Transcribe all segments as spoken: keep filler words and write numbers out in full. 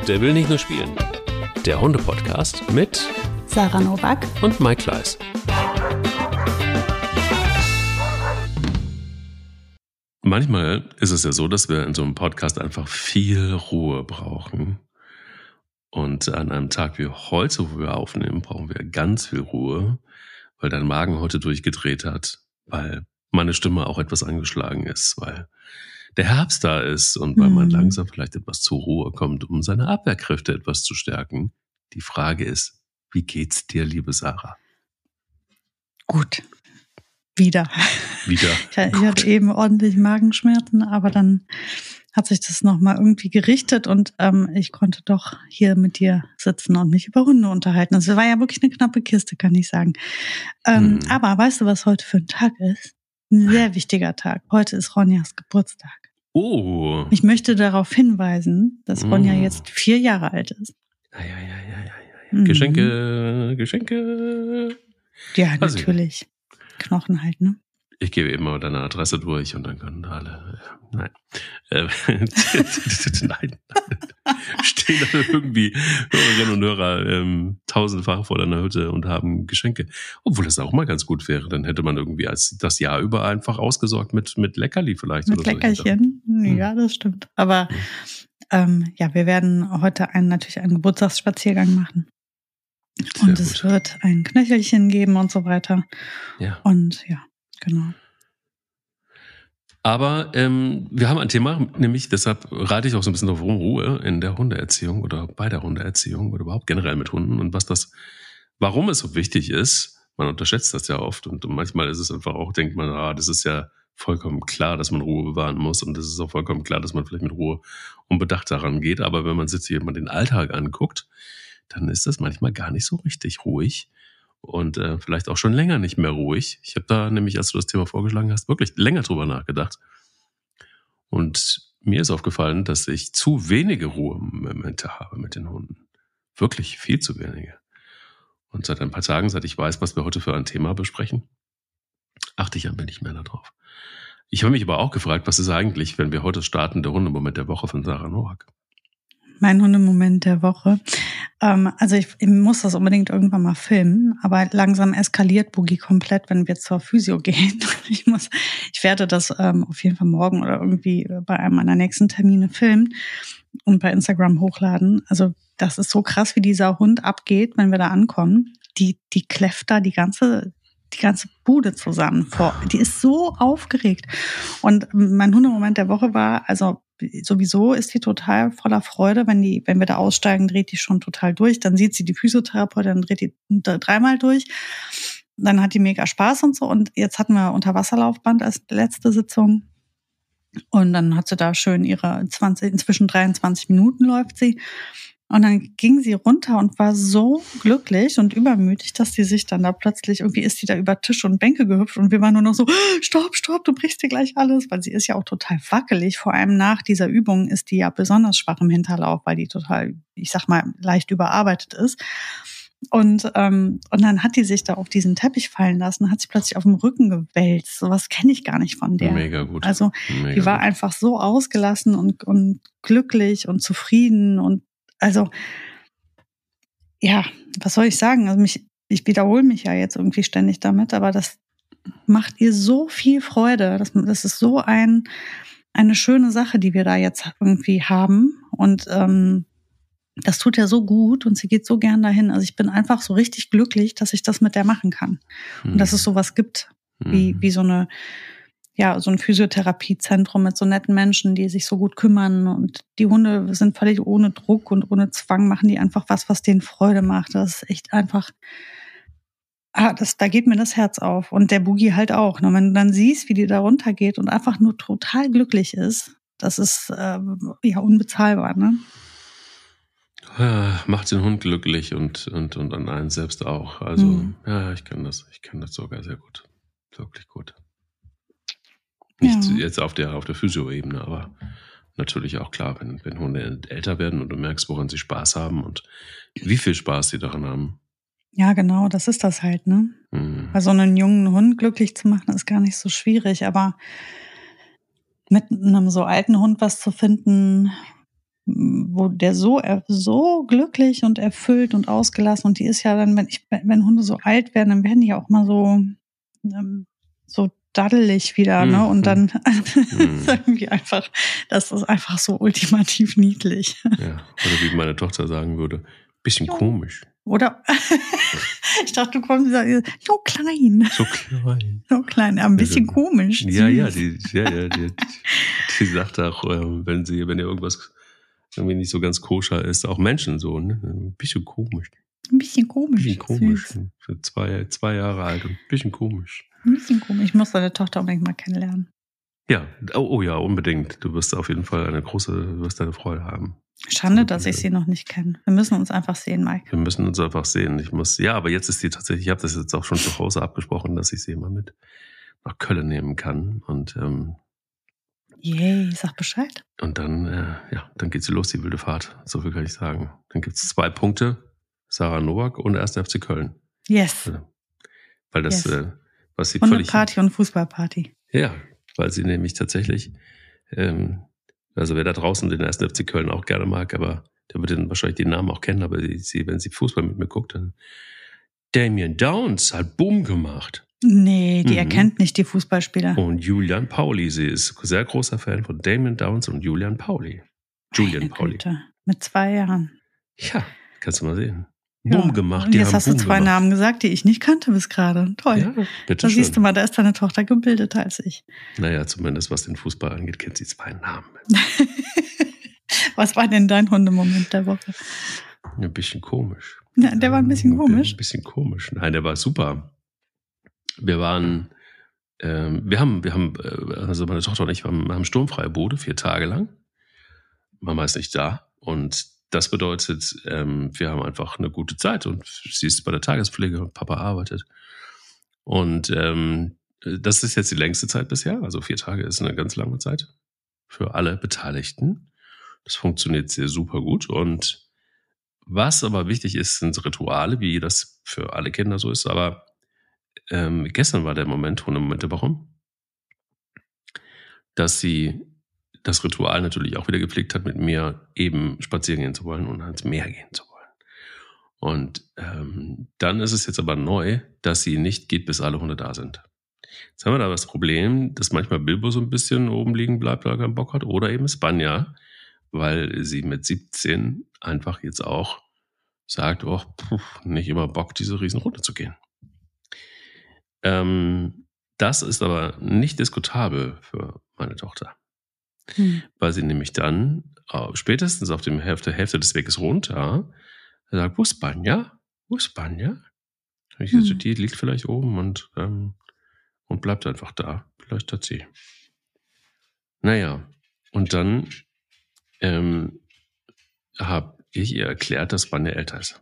Der will nicht nur spielen. Der Hunde-Podcast mit Sarah Nowak und Mike Kleiss. Manchmal ist es ja so, dass wir in so einem Podcast einfach viel Ruhe brauchen. Und an einem Tag wie heute, wo wir aufnehmen, brauchen wir ganz viel Ruhe, weil dein Magen heute durchgedreht hat, weil meine Stimme auch etwas angeschlagen ist, weil der Herbst da ist und weil man langsam vielleicht etwas zur Ruhe kommt, um seine Abwehrkräfte etwas zu stärken. Die Frage ist, wie geht's dir, liebe Sarah? Gut. Wieder. Wieder. Ich, ich hatte eben ordentlich Magenschmerzen, aber dann hat sich das nochmal irgendwie gerichtet und ähm, ich konnte doch hier mit dir sitzen und mich über Hunde unterhalten. Das war ja wirklich eine knappe Kiste, kann ich sagen. Ähm, hm. Aber weißt du, was heute für ein Tag ist? Ein sehr wichtiger Tag. Heute ist Ronjas Geburtstag. Oh. Ich möchte darauf hinweisen, dass Ronja mm. jetzt vier Jahre alt ist. Ja, ja, ja, ja, ja. Mhm. Geschenke, Geschenke. Ja, also, natürlich. Knochen halt, ne? Ich gebe eben mal deine Adresse durch und dann können alle. Nein. Äh, nein. Stehen da irgendwie Hörerinnen und Hörer ähm, tausendfach vor deiner Hütte und haben Geschenke. Obwohl das auch mal ganz gut wäre. Dann hätte man irgendwie als das Jahr über einfach ausgesorgt mit, mit Leckerli vielleicht. Mit oder Leckerchen? So. Ja, das stimmt. Aber hm. ähm, ja, wir werden heute einen, natürlich einen Geburtstagsspaziergang machen. Sehr und es gut. wird ein Knöchelchen geben und so weiter. Ja. Und ja, genau. Aber ähm, wir haben ein Thema, nämlich deshalb rate ich auch so ein bisschen auf Ruhe in der Hundeerziehung oder bei der Hundeerziehung oder überhaupt generell mit Hunden und was das, warum es so wichtig ist. Man unterschätzt das ja oft und manchmal ist es einfach auch, denkt man, ah, das ist ja vollkommen klar, dass man Ruhe bewahren muss und es ist auch vollkommen klar, dass man vielleicht mit Ruhe und Bedacht daran geht. Aber wenn man sich mal den Alltag anguckt, dann ist das manchmal gar nicht so richtig ruhig. Und äh, vielleicht auch schon länger nicht mehr ruhig. Ich habe da nämlich, als du das Thema vorgeschlagen hast, wirklich länger drüber nachgedacht. Und mir ist aufgefallen, dass ich zu wenige Ruhemomente habe mit den Hunden. Wirklich viel zu wenige. Und seit ein paar Tagen, seit ich weiß, was wir heute für ein Thema besprechen, achte ich ein wenig mehr darauf. Ich habe mich aber auch gefragt, was ist eigentlich, wenn wir heute starten, der Hundemoment der Woche von Sarah Nowak? Mein Hundemoment der Woche. Ähm, also ich, ich muss das unbedingt irgendwann mal filmen, aber langsam eskaliert Boogie komplett, wenn wir zur Physio gehen. Ich muss, ich werde das ähm, auf jeden Fall morgen oder irgendwie bei einem meiner nächsten Termine filmen und bei Instagram hochladen. Also das ist so krass, wie dieser Hund abgeht, wenn wir da ankommen. Die, die kläfft da die ganze, die ganze Bude zusammen vor. Die ist so aufgeregt. Und mein Hundemoment der Woche war, also sowieso ist die total voller Freude, wenn die, wenn wir da aussteigen, dreht die schon total durch. Dann sieht sie die Physiotherapeutin, dann dreht die dreimal durch. Dann hat die mega Spaß und so. Und jetzt hatten wir Unterwasserlaufband als letzte Sitzung. Und dann hat sie da schön ihre zwanzig, inzwischen dreiundzwanzig Minuten läuft sie. Und dann ging sie runter und war so glücklich und übermütig, dass sie sich dann da plötzlich, irgendwie ist sie da über Tische und Bänke gehüpft und wir waren nur noch so, stopp, stopp, du brichst dir gleich alles, weil sie ist ja auch total wackelig. Vor allem nach dieser Übung ist die ja besonders schwach im Hinterlauf, weil die total, ich sag mal, leicht überarbeitet ist. Und ähm, und dann hat die sich da auf diesen Teppich fallen lassen, hat sich plötzlich auf dem Rücken gewälzt. Sowas kenne ich gar nicht von der. Mega gut. Also Mega die war gut. einfach so ausgelassen und, und glücklich und zufrieden und also, ja, was soll ich sagen? Also mich, ich wiederhole mich ja jetzt irgendwie ständig damit, aber das macht ihr so viel Freude. Das, das ist so ein, eine schöne Sache, die wir da jetzt irgendwie haben. Und ähm, das tut ja so gut und sie geht so gern dahin. Also ich bin einfach so richtig glücklich, dass ich das mit der machen kann. Mhm. Und dass es sowas gibt, mhm. wie, wie so eine, ja, so ein Physiotherapiezentrum mit so netten Menschen, die sich so gut kümmern und die Hunde sind völlig ohne Druck und ohne Zwang, machen die einfach was, was denen Freude macht. Das ist echt einfach, ah, das, da geht mir das Herz auf und der Boogie halt auch. Und wenn du dann siehst, wie die da runtergeht und einfach nur total glücklich ist, das ist äh, ja unbezahlbar, ne? Ja, macht den Hund glücklich und, und, und an einen selbst auch. Also, mhm. ja, ich kann das, ich kann das sogar sehr gut. Wirklich gut. Nicht ja. jetzt auf der, auf der Physio-Ebene, aber natürlich auch klar, wenn, wenn Hunde älter werden und du merkst, woran sie Spaß haben und wie viel Spaß sie daran haben. Ja, genau, das ist das halt, ne? Mhm. Bei so einem jungen Hund glücklich zu machen, ist gar nicht so schwierig, aber mit einem so alten Hund was zu finden, wo der so, so glücklich und erfüllt und ausgelassen, und die ist ja dann, wenn ich, wenn Hunde so alt werden, dann werden die ja auch mal so, so daddelig wieder, ne? Und dann mhm. sagen wir einfach, das ist einfach so ultimativ niedlich. Ja, oder wie meine Tochter sagen würde, bisschen ja. komisch. Oder ich dachte, du kommst und sagst, so klein. So klein. So klein, ein bisschen also, komisch. Ja, ja, die, ja, ja, die, die sagt auch, wenn sie, wenn ihr irgendwas irgendwie nicht so ganz koscher ist, auch Menschen so, ne? Ein bisschen komisch. Ein bisschen komisch. Ein bisschen komisch. Süß. Für zwei, zwei Jahre alt und ein bisschen komisch. Ein bisschen komisch. Ich muss deine Tochter unbedingt mal kennenlernen. Ja, oh, oh ja, unbedingt. Du wirst auf jeden Fall eine große, du wirst deine Freude haben. Schande, dass ich sie noch nicht kenne. Wir müssen uns einfach sehen, Mike. Wir müssen uns einfach sehen. Ich muss, ja, aber jetzt ist die tatsächlich, ich habe das jetzt auch schon zu Hause abgesprochen, dass ich sie mal mit nach Köln nehmen kann. Und ähm, yay, sag Bescheid. Und dann, äh, ja, dann geht sie los, die wilde Fahrt. So viel kann ich sagen. Dann gibt es zwei Punkte, Sarah Novak und erster F C Köln. Yes. Also, weil das, yes. äh, was sie und völlig... Und eine Party und Fußballparty. Ja, weil sie nämlich tatsächlich, ähm, also wer da draußen den ersten F C Köln auch gerne mag, aber der wird dann wahrscheinlich den Namen auch kennen, aber sie, wenn sie Fußball mit mir guckt, dann Damien Downs hat Boom gemacht. Nee, die mhm. erkennt nicht die Fußballspieler. Und Julian Pauli, sie ist sehr großer Fan von Damien Downs und Julian Pauli. Julian Meine Pauli. Güte. Mit zwei Jahren. Ja, kannst du mal sehen. Ja. Boom gemacht. Und die jetzt haben hast Boom du zwei gemacht. Namen gesagt, die ich nicht kannte bis gerade. Toll. Ja, bitte da schön. siehst du mal, da ist deine Tochter gebildeter als ich. Naja, zumindest was den Fußball angeht, kennt sie zwei Namen. Was war denn dein Hundemoment der Woche? Ein bisschen komisch. Ja, der war ein bisschen komisch. Ein bisschen komisch. Nein, der war super. Wir waren, ähm, wir haben, wir haben, also meine Tochter und ich haben, haben sturmfreie Bude, vier Tage lang. Mama ist nicht da. Und das bedeutet, ähm, wir haben einfach eine gute Zeit und sie ist bei der Tagespflege und Papa arbeitet. Und ähm, das ist jetzt die längste Zeit bisher. Also vier Tage ist eine ganz lange Zeit für alle Beteiligten. Das funktioniert sehr super gut. Und was aber wichtig ist, sind Rituale, wie das für alle Kinder so ist. Aber ähm, gestern war der Moment, Hundemoment der Woche, dass sie das Ritual natürlich auch wieder gepflegt hat, mit mir eben spazieren gehen zu wollen und ans Meer gehen zu wollen. Und ähm, dann ist es jetzt aber neu, dass sie nicht geht, bis alle Hunde da sind. Jetzt haben wir da das Problem, dass manchmal Bilbo so ein bisschen oben liegen bleibt, weil er keinen Bock hat, oder eben Spanja, weil sie mit siebzehn einfach jetzt auch sagt, oh, puh, nicht immer Bock, diese Riesenrunde zu gehen. Ähm, das ist aber nicht diskutabel für meine Tochter. Hm. Weil sie nämlich dann äh, spätestens auf dem Hälfte, Hälfte des Weges runter sagt, wo ist Spanja? Wo ist Spanja? Ich hm. so, die liegt vielleicht oben und, ähm, und bleibt einfach da. Vielleicht hat sie. Naja, und dann ähm, habe ich ihr erklärt, dass Spanja älter ist.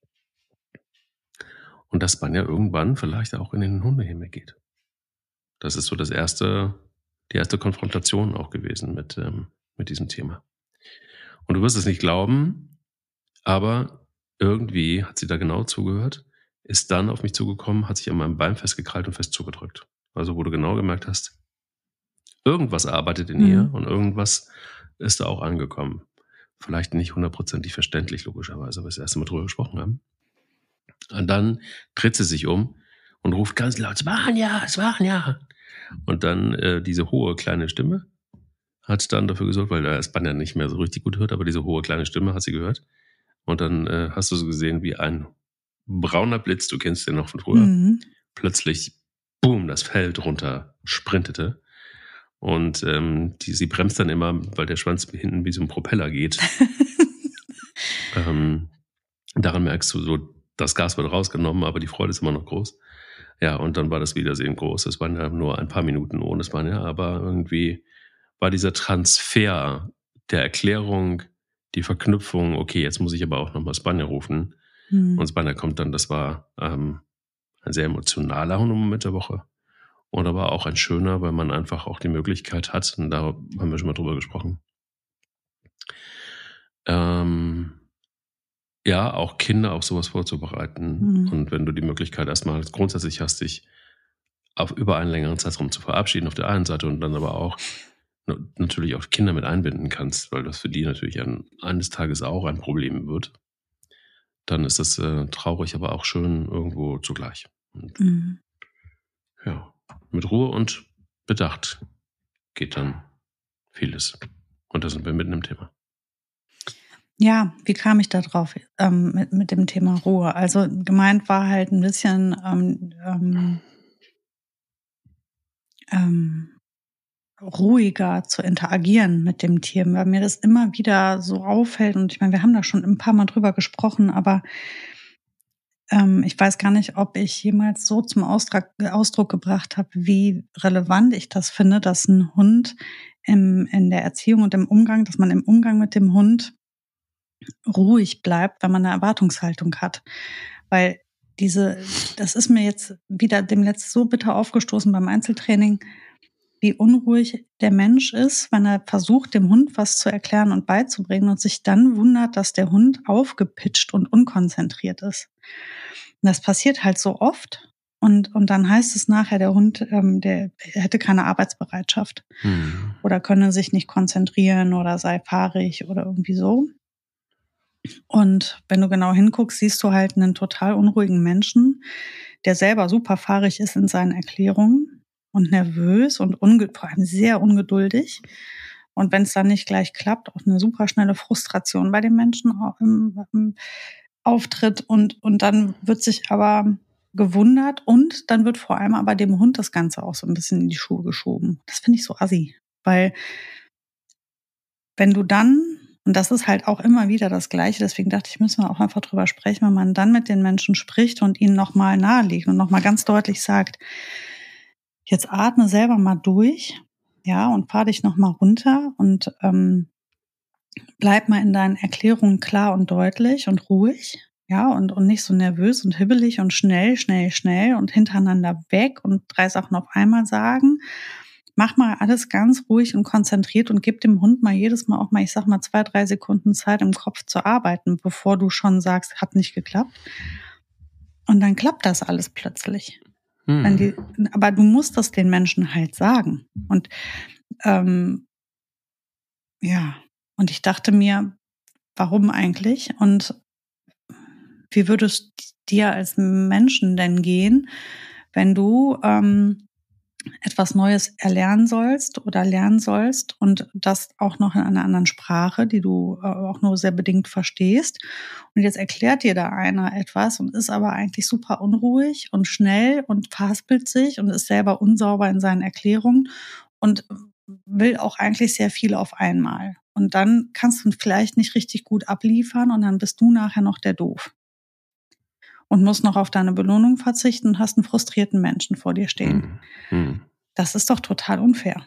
Und dass Spanja irgendwann vielleicht auch in den Hundehimmel geht. Das ist so das erste, die erste Konfrontation auch gewesen mit, ähm, mit diesem Thema. Und du wirst es nicht glauben, aber irgendwie hat sie da genau zugehört, ist dann auf mich zugekommen, hat sich an meinem Bein festgekrallt und fest zugedrückt. Also wo du genau gemerkt hast, irgendwas arbeitet in mhm. ihr und irgendwas ist da auch angekommen. Vielleicht nicht hundertprozentig verständlich, logischerweise, weil wir das erste Mal drüber gesprochen haben. Und dann dreht sie sich um und ruft ganz laut, Spanja, Spanja. Und dann äh, diese hohe kleine Stimme hat dann dafür gesorgt, weil der Spanja nicht mehr so richtig gut hört, aber diese hohe kleine Stimme hat sie gehört. Und dann äh, hast du so gesehen, wie ein brauner Blitz, du kennst den noch von früher, mhm. plötzlich, boom, das Feld runter sprintete. Und ähm, die, sie bremst dann immer, weil der Schwanz hinten wie so ein Propeller geht. ähm, daran merkst du so, das Gas wird rausgenommen, aber die Freude ist immer noch groß. Ja, und dann war das Wiedersehen groß. Es waren ja nur ein paar Minuten ohne Spanja, aber irgendwie war dieser Transfer der Erklärung, die Verknüpfung, okay, jetzt muss ich aber auch nochmal Spanja rufen. Mhm. Und Spanja kommt dann, das war ähm, ein sehr emotionaler Hundemoment der Woche. Und aber auch ein schöner, weil man einfach auch die Möglichkeit hat, und da haben wir schon mal drüber gesprochen, ähm, ja, auch Kinder auf sowas vorzubereiten. Mhm. Und wenn du die Möglichkeit erstmal grundsätzlich hast, dich auf über einen längeren Zeitraum zu verabschieden, auf der einen Seite und dann aber auch natürlich auch Kinder mit einbinden kannst, weil das für die natürlich ein, eines Tages auch ein Problem wird, dann ist das äh, traurig, aber auch schön irgendwo zugleich. Und, Mhm. ja, mit Ruhe und Bedacht geht dann vieles. Und da sind wir mitten im Thema. Ja, wie kam ich da drauf ähm, mit, mit dem Thema Ruhe? Also gemeint war halt ein bisschen ähm, ähm, ähm, ruhiger zu interagieren mit dem Tier, weil mir das immer wieder so auffällt. Und ich meine, wir haben da schon ein paar Mal drüber gesprochen, aber ähm, ich weiß gar nicht, ob ich jemals so zum Ausdruck, Ausdruck gebracht habe, wie relevant ich das finde, dass ein Hund im, in der Erziehung und im Umgang, dass man im Umgang mit dem Hund ruhig bleibt, wenn man eine Erwartungshaltung hat. Weil diese, das ist mir jetzt wieder demnächst so bitter aufgestoßen beim Einzeltraining, wie unruhig der Mensch ist, wenn er versucht, dem Hund was zu erklären und beizubringen und sich dann wundert, dass der Hund aufgepitcht und unkonzentriert ist. Und das passiert halt so oft. Und, und dann heißt es nachher, der Hund, ähm, der hätte keine Arbeitsbereitschaft Hm. oder könne sich nicht konzentrieren oder sei fahrig oder irgendwie so. Und wenn du genau hinguckst, siehst du halt einen total unruhigen Menschen, der selber super fahrig ist in seinen Erklärungen und nervös und unge- vor allem sehr ungeduldig. Und wenn es dann nicht gleich klappt, auch eine super schnelle Frustration bei den Menschen au- im, im auftritt. Und, und dann wird sich aber gewundert und dann wird vor allem aber dem Hund das Ganze auch so ein bisschen in die Schuhe geschoben. Das finde ich so assi, weil wenn du dann, und das ist halt auch immer wieder das Gleiche, deswegen dachte ich, müssen wir auch einfach drüber sprechen, wenn man dann mit den Menschen spricht und ihnen nochmal nahelegt und nochmal ganz deutlich sagt, jetzt atme selber mal durch, ja, und fahr dich nochmal runter und ähm, bleib mal in deinen Erklärungen klar und deutlich und ruhig, ja, und, und nicht so nervös und hibbelig und schnell, schnell, schnell und hintereinander weg und drei Sachen auf einmal sagen. Mach mal alles ganz ruhig und konzentriert und gib dem Hund mal jedes Mal auch mal, ich sag mal, zwei, drei Sekunden Zeit im Kopf zu arbeiten, bevor du schon sagst, hat nicht geklappt. Und dann klappt das alles plötzlich. Hm. Wenn die, aber du musst das den Menschen halt sagen. Und ähm, ja, und ich dachte mir, warum eigentlich? Und wie würde es dir als Menschen denn gehen, wenn du ähm, etwas Neues erlernen sollst oder lernen sollst und das auch noch in einer anderen Sprache, die du äh, auch nur sehr bedingt verstehst. Und jetzt erklärt dir da einer etwas und ist aber eigentlich super unruhig und schnell und verhaspelt sich und ist selber unsauber in seinen Erklärungen und will auch eigentlich sehr viel auf einmal. Und dann kannst du vielleicht nicht richtig gut abliefern und dann bist du nachher noch der Doof. Und musst noch auf deine Belohnung verzichten und hast einen frustrierten Menschen vor dir stehen. Hm. Hm. Das ist doch total unfair.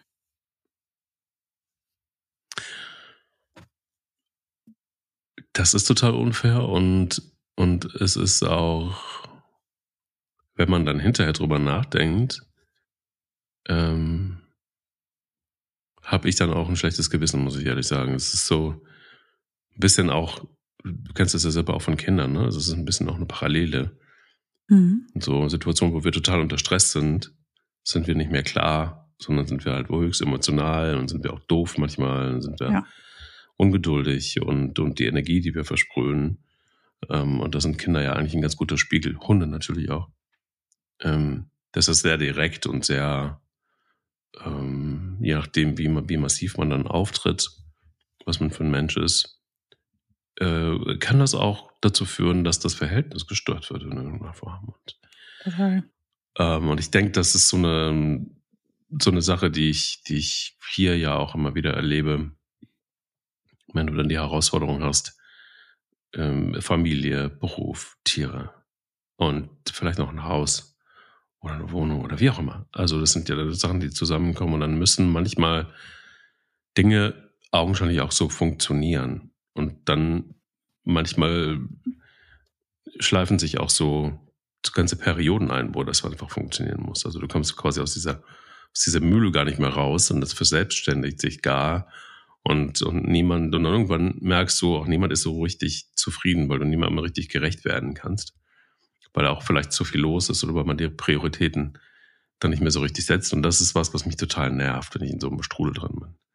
Das ist total unfair und, und es ist auch, wenn man dann hinterher drüber nachdenkt, ähm, habe ich dann auch ein schlechtes Gewissen, muss ich ehrlich sagen. Es ist so ein bisschen auch, du kennst das ja selber auch von Kindern, ne? Also es ist ein bisschen auch eine Parallele. Mhm. In so Situationen, wo wir total unter Stress sind, sind wir nicht mehr klar, sondern sind wir halt höchst emotional und sind wir auch doof manchmal, und sind wir Ja. ungeduldig und, und die Energie, die wir versprühen. Ähm, und da sind Kinder ja eigentlich ein ganz guter Spiegel, Hunde natürlich auch. Ähm, das ist sehr direkt und sehr, ähm, je nachdem, wie, wie massiv man dann auftritt, was man für ein Mensch ist, äh, kann das auch dazu führen, dass das Verhältnis gestört wird in irgendeiner Form. Und, Total. ähm, und ich denke, das ist so eine, so eine Sache, die ich, die ich hier ja auch immer wieder erlebe, wenn du dann die Herausforderung hast, ähm, Familie, Beruf, Tiere und vielleicht noch ein Haus oder eine Wohnung oder wie auch immer. Also das sind ja Sachen, die zusammenkommen und dann müssen manchmal Dinge augenscheinlich auch so funktionieren. Und dann manchmal schleifen sich auch so ganze Perioden ein, wo das einfach funktionieren muss. Also du kommst quasi aus dieser, aus dieser Mühle gar nicht mehr raus und das verselbstständigt sich gar. Und, und niemand, und dann irgendwann merkst du, auch niemand ist so richtig zufrieden, weil du niemandem mehr richtig gerecht werden kannst. Weil auch vielleicht zu viel los ist oder weil man die Prioritäten dann nicht mehr so richtig setzt. Und das ist was, was mich total nervt, wenn ich in so einem Strudel drin bin.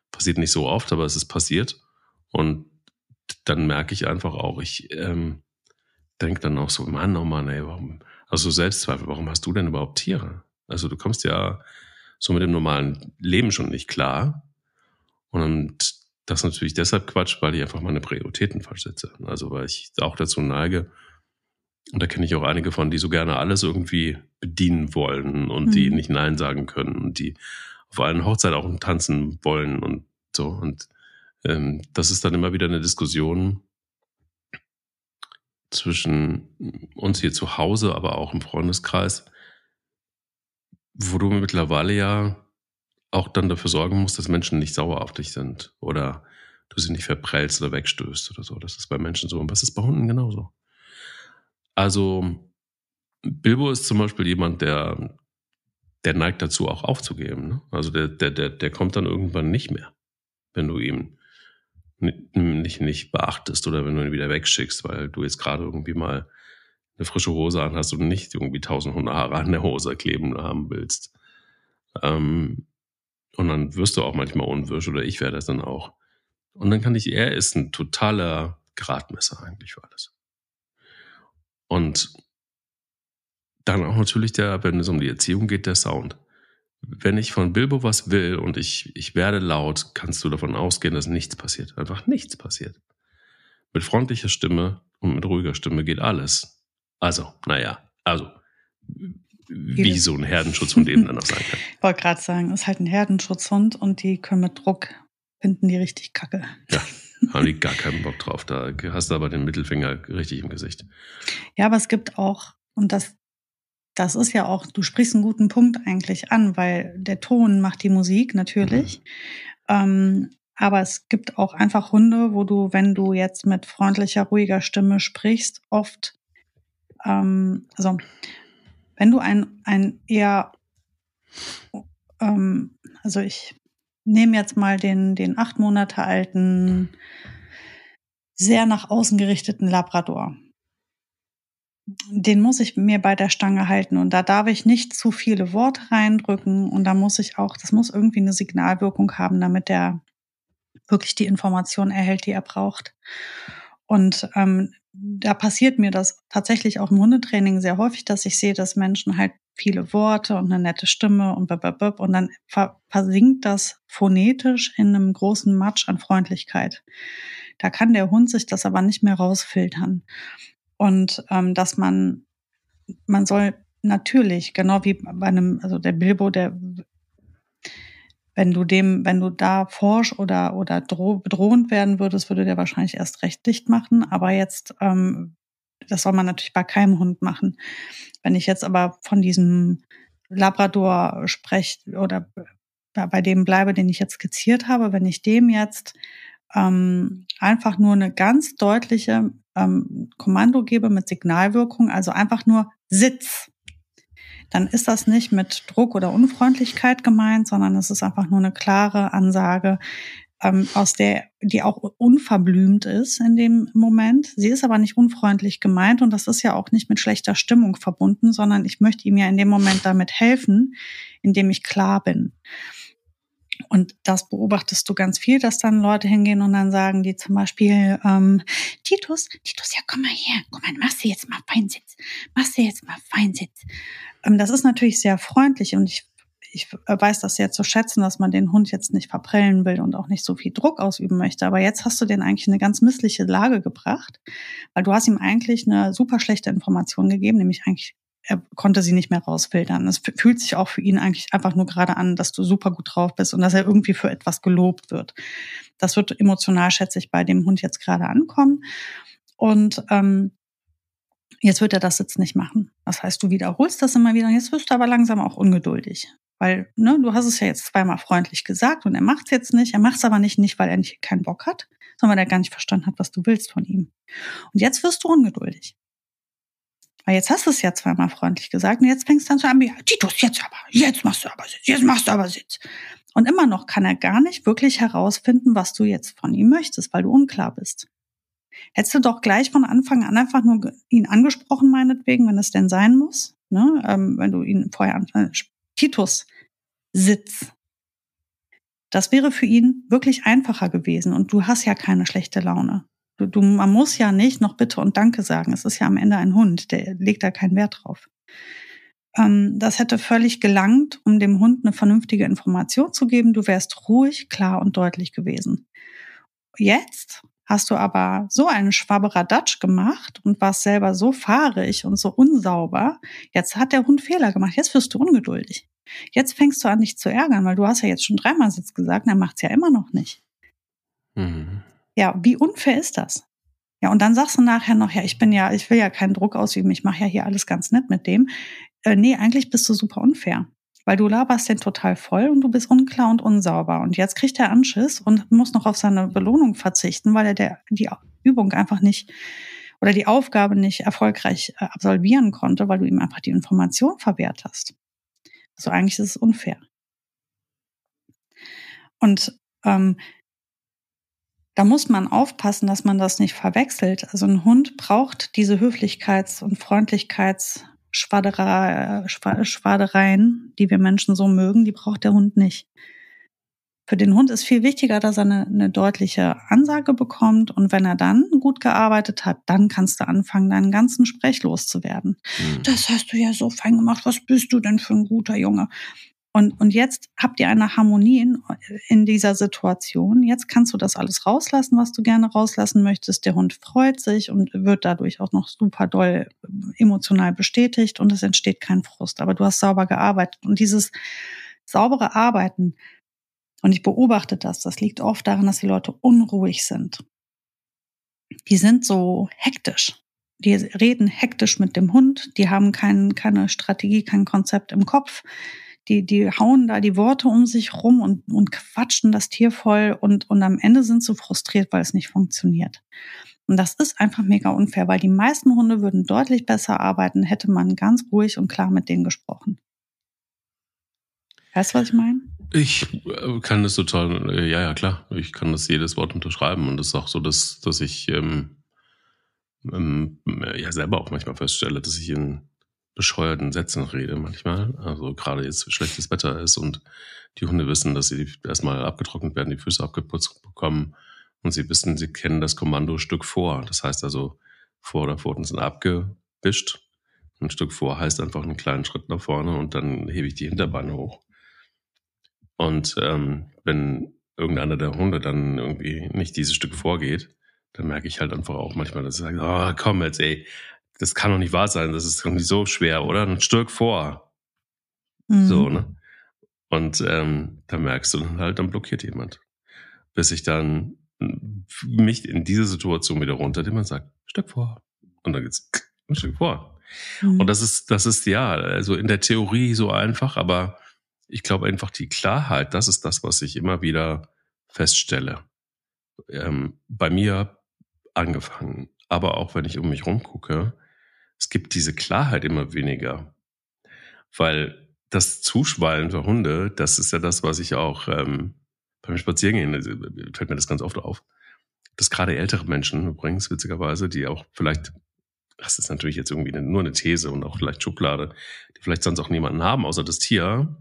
Passiert nicht so oft, aber es ist passiert. Und dann merke ich einfach auch, ich ähm, denke dann auch so, Mann, oh Mann, ey, warum, also Selbstzweifel, warum hast du denn überhaupt Tiere? Also du kommst ja so mit dem normalen Leben schon nicht klar. Und das ist natürlich deshalb Quatsch, weil ich einfach meine Prioritäten falsch setze. Also weil ich auch dazu neige, und da kenne ich auch einige von, die so gerne alles irgendwie bedienen wollen und mhm. die nicht Nein sagen können und die auf allen Hochzeiten auch tanzen wollen und so. Und ähm, das ist dann immer wieder eine Diskussion zwischen uns hier zu Hause, aber auch im Freundeskreis, wo du mittlerweile ja auch dann dafür sorgen musst, dass Menschen nicht sauer auf dich sind oder du sie nicht verprellst oder wegstößt oder so. Das ist bei Menschen so. Und was ist bei Hunden genauso? Also Bilbo ist zum Beispiel jemand, der, der neigt dazu, auch aufzugeben. Ne? Also der, der, der, der kommt dann irgendwann nicht mehr, wenn du ihn nicht, nicht, nicht beachtest oder wenn du ihn wieder wegschickst, weil du jetzt gerade irgendwie mal eine frische Hose anhast und nicht irgendwie tausend Hundehaare an der Hose kleben haben willst. Ähm, und dann wirst du auch manchmal unwirsch oder ich werde das dann auch. Und dann kann ich, er ist ein totaler Gradmesser eigentlich für alles. Und dann auch natürlich der, wenn es um die Erziehung geht, der Sound. Wenn ich von Bilbo was will und ich, ich werde laut, kannst du davon ausgehen, dass nichts passiert. Einfach nichts passiert. Mit freundlicher Stimme und mit ruhiger Stimme geht alles. Also, naja, also, wie so ein Herdenschutzhund eben dann auch sein kann. Ich wollte gerade sagen, ist halt ein Herdenschutzhund und die können mit Druck, finden die richtig kacke. Ja, haben die gar keinen Bock drauf. Da hast du aber den Mittelfinger richtig im Gesicht. Ja, aber es gibt auch, und das Das ist ja auch, du sprichst einen guten Punkt eigentlich an, weil der Ton macht die Musik natürlich. Mhm. Ähm, aber es gibt auch einfach Hunde, wo du, wenn du jetzt mit freundlicher, ruhiger Stimme sprichst, oft, ähm, also wenn du ein, ein eher, ähm, also ich nehme jetzt mal den, den acht Monate alten, sehr nach außen gerichteten Labrador. Den muss ich mir bei der Stange halten und da darf ich nicht zu viele Worte reindrücken und da muss ich auch, das muss irgendwie eine Signalwirkung haben, damit der wirklich die Information erhält, die er braucht. Und ähm, da passiert mir das tatsächlich auch im Hundetraining sehr häufig, dass ich sehe, dass Menschen halt viele Worte und eine nette Stimme und bababab und dann versinkt das phonetisch in einem großen Matsch an Freundlichkeit. Da kann der Hund sich das aber nicht mehr rausfiltern. Und ähm, dass man, man soll natürlich, genau wie bei einem, also der Bilbo, der, wenn du dem, wenn du da forsch oder oder droh, bedrohend werden würdest, würde der wahrscheinlich erst recht dicht machen. Aber jetzt, ähm, das soll man natürlich bei keinem Hund machen. Wenn ich jetzt aber von diesem Labrador spreche oder bei dem bleibe, den ich jetzt skizziert habe, wenn ich dem jetzt ähm, einfach nur eine ganz deutliche ähm, Kommando gebe mit Signalwirkung, also einfach nur Sitz, dann ist das nicht mit Druck oder Unfreundlichkeit gemeint, sondern es ist einfach nur eine klare Ansage, ähm, aus der, die auch unverblümt ist in dem Moment. Sie ist aber nicht unfreundlich gemeint und das ist ja auch nicht mit schlechter Stimmung verbunden, sondern ich möchte ihm ja in dem Moment damit helfen, indem ich klar bin. Und das beobachtest du ganz viel, dass dann Leute hingehen und dann sagen die zum Beispiel, ähm, Titus, Titus, ja komm mal her, komm mal, machst du jetzt mal Feinsitz, machst du jetzt mal Feinsitz. Ähm, das ist natürlich sehr freundlich und ich, ich weiß das sehr zu schätzen, dass man den Hund jetzt nicht verprellen will und auch nicht so viel Druck ausüben möchte. Aber jetzt hast du den eigentlich in eine ganz missliche Lage gebracht, weil du hast ihm eigentlich eine super schlechte Information gegeben, nämlich eigentlich er konnte sie nicht mehr rausfiltern. Es fühlt sich auch für ihn eigentlich einfach nur gerade an, dass du super gut drauf bist und dass er irgendwie für etwas gelobt wird. Das wird emotional, schätze ich, bei dem Hund jetzt gerade ankommen. Und ähm, jetzt wird er das jetzt nicht machen. Das heißt, du wiederholst das immer wieder und jetzt wirst du aber langsam auch ungeduldig. Weil ne, du hast es ja jetzt zweimal freundlich gesagt und er macht es jetzt nicht. Er macht es aber nicht, nicht, weil er nicht keinen Bock hat, sondern weil er gar nicht verstanden hat, was du willst von ihm. Und jetzt wirst du ungeduldig. Weil jetzt hast du es ja zweimal freundlich gesagt und jetzt fängst du an zu sagen, ja, Titus, jetzt aber, jetzt machst du aber Sitz, jetzt machst du aber Sitz. Und immer noch kann er gar nicht wirklich herausfinden, was du jetzt von ihm möchtest, weil du unklar bist. Hättest du doch gleich von Anfang an einfach nur ihn angesprochen, meinetwegen, wenn es denn sein muss, ne? Ähm, wenn du ihn vorher anfängst, Titus, Sitz. Das wäre für ihn wirklich einfacher gewesen. Und du hast ja keine schlechte Laune. Du, du, man muss ja nicht noch Bitte und Danke sagen. Es ist ja am Ende ein Hund, der legt da keinen Wert drauf. Ähm, das hätte völlig gelangt, um dem Hund eine vernünftige Information zu geben. Du wärst ruhig, klar und deutlich gewesen. Jetzt hast du aber so einen Schwabberadatsch gemacht und warst selber so fahrig und so unsauber. Jetzt hat der Hund Fehler gemacht. Jetzt wirst du ungeduldig. Jetzt fängst du an, dich zu ärgern, weil du hast ja jetzt schon dreimal Sitz gesagt, und er macht's ja immer noch nicht. Mhm. Ja, wie unfair ist das? Ja, und dann sagst du nachher noch, ja, ich bin ja, ich will ja keinen Druck ausüben, ich mache ja hier alles ganz nett mit dem. Äh, nee, eigentlich bist du super unfair. Weil du laberst den total voll und du bist unklar und unsauber. Und jetzt kriegt er Anschiss und muss noch auf seine Belohnung verzichten, weil er der, die Übung einfach nicht oder die Aufgabe nicht erfolgreich absolvieren konnte, weil du ihm einfach die Information verwehrt hast. Also eigentlich ist es unfair. Und ähm, da muss man aufpassen, dass man das nicht verwechselt. Also ein Hund braucht diese Höflichkeits- und Freundlichkeitsschwadereien, die wir Menschen so mögen, die braucht der Hund nicht. Für den Hund ist viel wichtiger, dass er eine, eine deutliche Ansage bekommt. Und wenn er dann gut gearbeitet hat, dann kannst du anfangen, deinen ganzen Sprech loszuwerden. Mhm. Das hast du ja so fein gemacht. Was bist du denn für ein guter Junge? Und, und jetzt habt ihr eine Harmonie in, in dieser Situation. Jetzt kannst du das alles rauslassen, was du gerne rauslassen möchtest. Der Hund freut sich und wird dadurch auch noch super doll emotional bestätigt und es entsteht kein Frust. Aber du hast sauber gearbeitet. Und dieses saubere Arbeiten, und ich beobachte das, das liegt oft daran, dass die Leute unruhig sind. Die sind so hektisch. Die reden hektisch mit dem Hund. Die haben kein, keine Strategie, kein Konzept im Kopf. Die, die hauen da die Worte um sich rum und, und quatschen das Tier voll und, und am Ende sind sie frustriert, weil es nicht funktioniert. Und das ist einfach mega unfair, weil die meisten Hunde würden deutlich besser arbeiten, hätte man ganz ruhig und klar mit denen gesprochen. Weißt du, was ich meine? Ich kann das total, ja, ja, klar. Ich kann das jedes Wort unterschreiben und das ist auch so, dass, dass ich ähm, ähm, ja selber auch manchmal feststelle, dass ich in bescheuerten Sätzen rede manchmal. Also gerade jetzt, wenn schlechtes Wetter ist und die Hunde wissen, dass sie erstmal abgetrocknet werden, die Füße abgeputzt bekommen und sie wissen, sie kennen das Kommando Stück vor. Das heißt also, Vorderpfoten sind abgewischt. Ein Stück vor heißt einfach einen kleinen Schritt nach vorne und dann hebe ich die Hinterbeine hoch. Und ähm, wenn irgendeiner der Hunde dann irgendwie nicht dieses Stück vorgeht, dann merke ich halt einfach auch manchmal, dass ich sage, oh, komm jetzt, ey, das kann doch nicht wahr sein, das ist irgendwie so schwer, oder? Ein Stück vor. Mhm. So, ne? Und ähm, da merkst du dann halt, dann blockiert jemand. Bis ich dann mich in diese Situation wieder runternehme und sage, Stück vor. Und dann geht's ein Stück vor. Mhm. Und das ist, das ist ja, also in der Theorie so einfach, aber ich glaube einfach die Klarheit, das ist das, was ich immer wieder feststelle. Ähm, bei mir angefangen, aber auch wenn ich um mich rumgucke, es gibt diese Klarheit immer weniger. Weil das Zuschwallen für Hunde, das ist ja das, was ich auch ähm, beim Spazierengehen, fällt mir das ganz oft auf, dass gerade ältere Menschen übrigens, witzigerweise, die auch vielleicht, das ist natürlich jetzt irgendwie nur eine These und auch vielleicht Schublade, die vielleicht sonst auch niemanden haben, außer das Tier,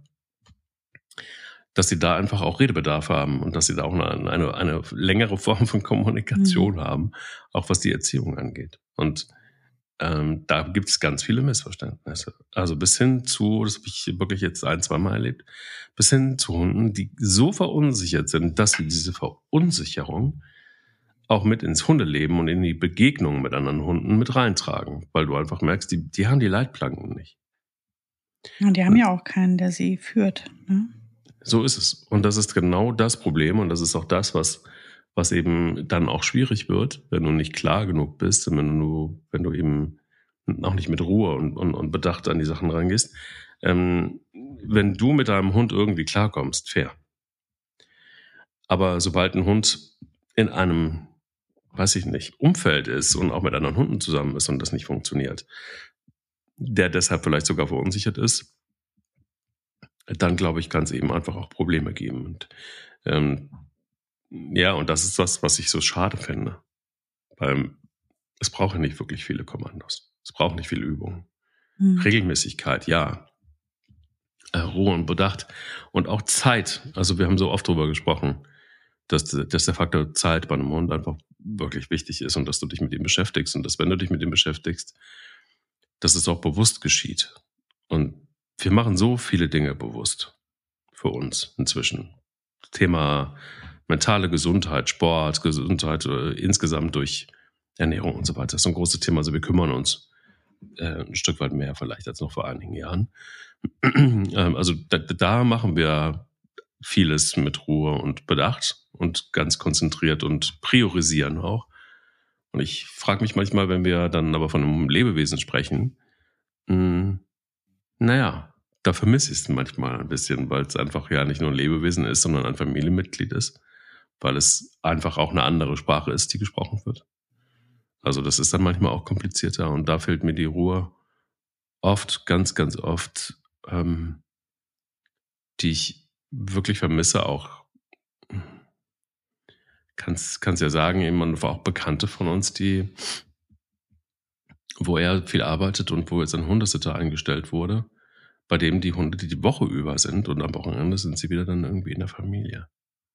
dass sie da einfach auch Redebedarf haben und dass sie da auch eine, eine, eine längere Form von Kommunikation mhm. haben, auch was die Erziehung angeht. Und ähm, da gibt es ganz viele Missverständnisse. Also bis hin zu, das habe ich wirklich jetzt ein, zwei Mal erlebt, bis hin zu Hunden, die so verunsichert sind, dass sie diese Verunsicherung auch mit ins Hundeleben und in die Begegnungen mit anderen Hunden mit reintragen, weil du einfach merkst, die, die haben die Leitplanken nicht. Und die haben und, ja auch keinen, der sie führt, ne? So ist es. Und das ist genau das Problem und das ist auch das, was, was eben dann auch schwierig wird, wenn du nicht klar genug bist und wenn du, wenn du eben auch nicht mit Ruhe und, und, und Bedacht an die Sachen rangehst. Ähm, wenn du mit deinem Hund irgendwie klarkommst, fair. Aber sobald ein Hund in einem, weiß ich nicht, Umfeld ist und auch mit anderen Hunden zusammen ist und das nicht funktioniert, der deshalb vielleicht sogar verunsichert ist, dann glaube ich, kann es eben einfach auch Probleme geben. Und ähm, ja, und das ist das, was ich so schade finde. Weil es braucht ja nicht wirklich viele Kommandos. Es braucht nicht viel Übung. Mhm. Regelmäßigkeit, ja. äh, Ruhe und Bedacht und auch Zeit. Also wir haben so oft drüber gesprochen, dass, dass der Faktor Zeit bei einem Hund einfach wirklich wichtig ist und dass du dich mit ihm beschäftigst und dass, wenn du dich mit ihm beschäftigst, dass es auch bewusst geschieht. Und wir machen so viele Dinge bewusst für uns inzwischen. Thema mentale Gesundheit, Sport, Gesundheit äh, insgesamt durch Ernährung und so weiter. Das ist ein großes Thema. Also wir kümmern uns äh, ein Stück weit mehr vielleicht als noch vor einigen Jahren. ähm, also da, da machen wir vieles mit Ruhe und Bedacht und ganz konzentriert und priorisieren auch. Und ich frage mich manchmal, wenn wir dann aber von einem Lebewesen sprechen, mh, naja, da vermisse ich es manchmal ein bisschen, weil es einfach ja nicht nur ein Lebewesen ist, sondern ein Familienmitglied ist, weil es einfach auch eine andere Sprache ist, die gesprochen wird. Also das ist dann manchmal auch komplizierter und da fehlt mir die Ruhe oft, ganz, ganz oft, ähm, die ich wirklich vermisse, auch kann's, kann's ja sagen, jemand war auch Bekannte von uns, die, wo er viel arbeitet und wo jetzt ein Hundesitter eingestellt wurde, bei dem die Hunde, die die Woche über sind und am Wochenende sind sie wieder dann irgendwie in der Familie.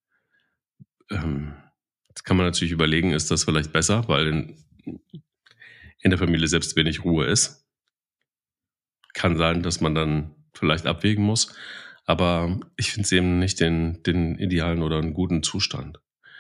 Ähm, jetzt kann man natürlich überlegen, ist das vielleicht besser, weil in, in der Familie selbst wenig Ruhe ist. Kann sein, dass man dann vielleicht abwägen muss, aber ich finde es eben nicht den, den idealen oder einen guten Zustand.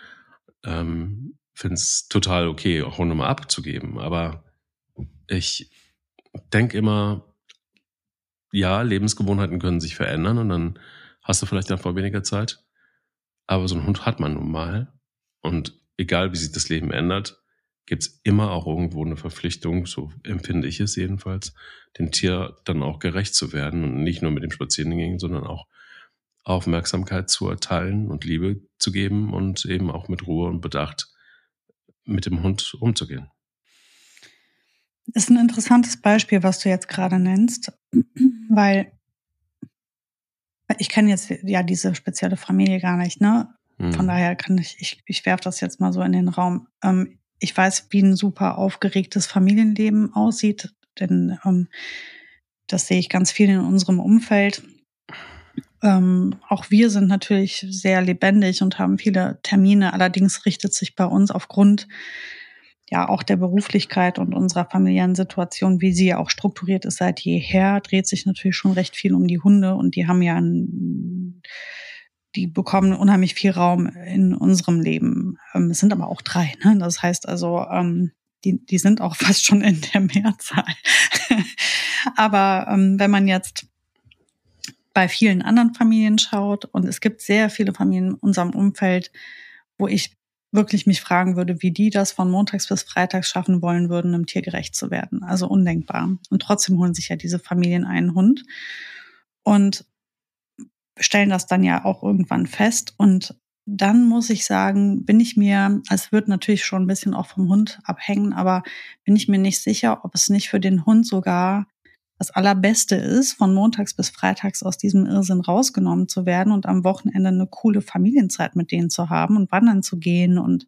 Ähm, finde es total okay, auch Hunde mal abzugeben, aber ich denke immer, ja, Lebensgewohnheiten können sich verändern und dann hast du vielleicht einfach weniger Zeit. Aber so einen Hund hat man nun mal. Und egal, wie sich das Leben ändert, gibt es immer auch irgendwo eine Verpflichtung, so empfinde ich es jedenfalls, dem Tier dann auch gerecht zu werden und nicht nur mit dem Spazierengehen, sondern auch Aufmerksamkeit zu erteilen und Liebe zu geben und eben auch mit Ruhe und Bedacht mit dem Hund umzugehen. Ist ein interessantes Beispiel, was du jetzt gerade nennst, weil ich kenne jetzt ja diese spezielle Familie gar nicht, ne? Von Hm. daher kann ich, ich, ich werfe das jetzt mal so in den Raum. Ähm, ich weiß, wie ein super aufgeregtes Familienleben aussieht, denn ähm, das sehe ich ganz viel in unserem Umfeld. Ähm, auch wir sind natürlich sehr lebendig und haben viele Termine. Allerdings richtet sich bei uns aufgrund ja auch der Beruflichkeit und unserer familiären Situation, wie sie ja auch strukturiert ist seit jeher, dreht sich natürlich schon recht viel um die Hunde und die haben ja ein, die bekommen unheimlich viel Raum in unserem Leben. Ähm, es sind aber auch drei, ne? Das heißt also, ähm, die, die sind auch fast schon in der Mehrzahl. Aber ähm, wenn man jetzt bei vielen anderen Familien schaut, und es gibt sehr viele Familien in unserem Umfeld, wo ich wirklich mich fragen würde, wie die das von montags bis freitags schaffen wollen würden, einem Tier gerecht zu werden. Also undenkbar. Und trotzdem holen sich ja diese Familien einen Hund und stellen das dann ja auch irgendwann fest. Und dann muss ich sagen, bin ich mir, es wird natürlich schon ein bisschen auch vom Hund abhängen, aber bin ich mir nicht sicher, ob es nicht für den Hund sogar das Allerbeste ist, von montags bis freitags aus diesem Irrsinn rausgenommen zu werden und am Wochenende eine coole Familienzeit mit denen zu haben und wandern zu gehen und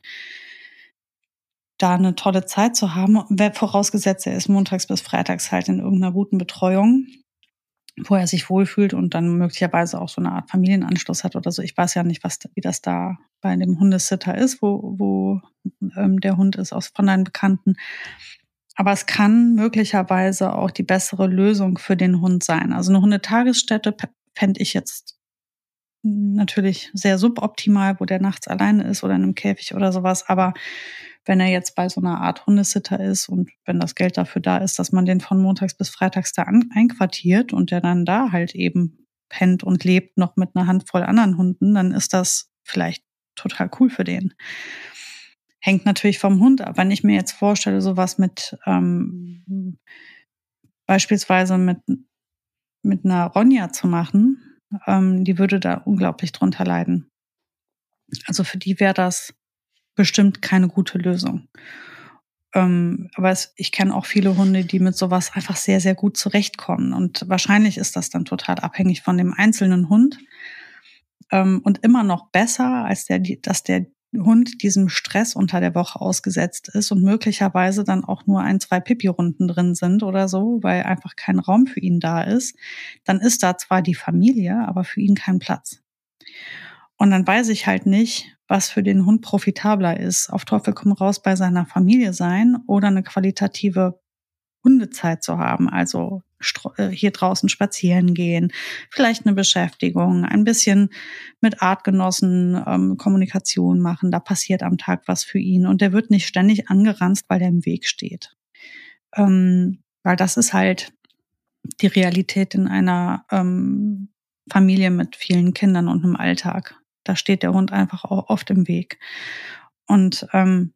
da eine tolle Zeit zu haben, vorausgesetzt, er ist montags bis freitags halt in irgendeiner guten Betreuung, wo er sich wohlfühlt und dann möglicherweise auch so eine Art Familienanschluss hat oder so. Ich weiß ja nicht, was, wie das da bei dem Hundesitter ist, wo, wo ähm, der Hund ist aus von deinen Bekannten. Aber es kann möglicherweise auch die bessere Lösung für den Hund sein. Also eine Hundetagesstätte fände ich jetzt natürlich sehr suboptimal, wo der nachts alleine ist oder in einem Käfig oder sowas. Aber wenn er jetzt bei so einer Art Hundesitter ist und wenn das Geld dafür da ist, dass man den von montags bis freitags da an, einquartiert und der dann da halt eben pennt und lebt noch mit einer Handvoll anderen Hunden, dann ist das vielleicht total cool für den. Hängt natürlich vom Hund ab. Wenn ich mir jetzt vorstelle, sowas mit ähm, beispielsweise mit, mit einer Ronja zu machen, ähm, die würde da unglaublich drunter leiden. Also für die wäre das bestimmt keine gute Lösung. Ähm, aber es, ich kenne auch viele Hunde, die mit sowas einfach sehr, sehr gut zurechtkommen. Und wahrscheinlich ist das dann total abhängig von dem einzelnen Hund. Ähm, und immer noch besser, als der, dass der Hund diesem Stress unter der Woche ausgesetzt ist und möglicherweise dann auch nur ein, zwei Pipi-Runden drin sind oder so, weil einfach kein Raum für ihn da ist, dann ist da zwar die Familie, aber für ihn kein Platz. Und dann weiß ich halt nicht, was für den Hund profitabler ist. Auf Teufel komm raus bei seiner Familie sein oder eine qualitative Hundezeit zu haben. Also hier draußen spazieren gehen, vielleicht eine Beschäftigung, ein bisschen mit Artgenossen ähm, Kommunikation machen. Da passiert am Tag was für ihn. Und der wird nicht ständig angeranzt, weil der im Weg steht. Ähm, weil das ist halt die Realität in einer ähm, Familie mit vielen Kindern und einem Alltag. Da steht der Hund einfach auch oft im Weg. Und ähm,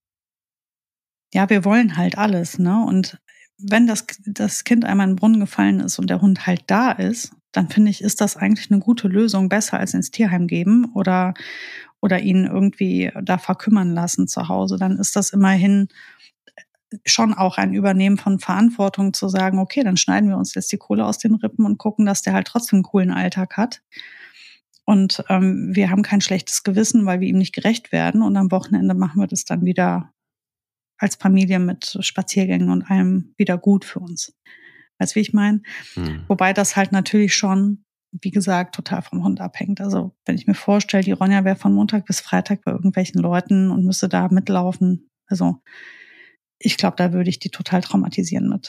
ja, wir wollen halt alles, ne? Und wenn das, das Kind einmal in den Brunnen gefallen ist und der Hund halt da ist, dann finde ich, ist das eigentlich eine gute Lösung, besser als ins Tierheim geben oder, oder ihn irgendwie da verkümmern lassen zu Hause. Dann ist das immerhin schon auch ein Übernehmen von Verantwortung zu sagen, okay, dann schneiden wir uns jetzt die Kohle aus den Rippen und gucken, dass der halt trotzdem einen coolen Alltag hat. Und ähm, wir haben kein schlechtes Gewissen, weil wir ihm nicht gerecht werden. Und am Wochenende machen wir das dann wieder als Familie mit Spaziergängen und allem wieder gut für uns. Weißt du, wie ich meine? Hm. Wobei das halt natürlich schon, wie gesagt, total vom Hund abhängt. Also wenn ich mir vorstelle, die Ronja wäre von Montag bis Freitag bei irgendwelchen Leuten und müsste da mitlaufen. Also ich glaube, da würde ich die total traumatisieren mit.